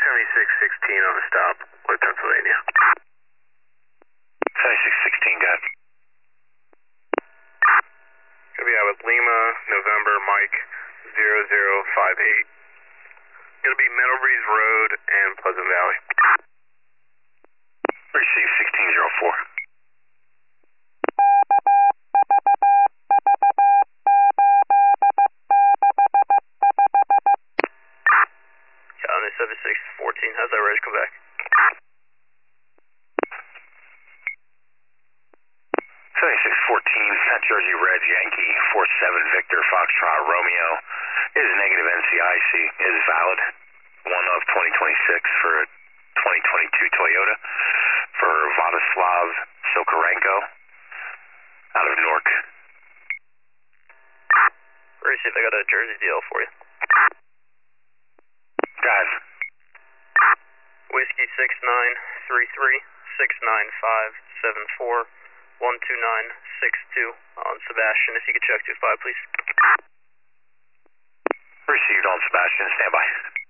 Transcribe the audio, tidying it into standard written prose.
7616 on the stop with Pennsylvania. 7616, got it. Gonna be out with Lima, November, Mike, 0058. Gonna be Meadow Breeze Road and Pleasant Valley. Receive 1604. County 7614, how's that reg come back? 7614, South Jersey Reds, Yankee, 47 Victor, Foxtrot, Romeo, is negative NCIC, is valid, 1 of 2026 for a 2022 Toyota, for Vladislav Sokorenko, out of Newark. Receive, I got a Jersey deal for you. Guys. Whiskey 6933 69574 12962 on Sebastian. If you could check 25, please. Received on Sebastian, standby.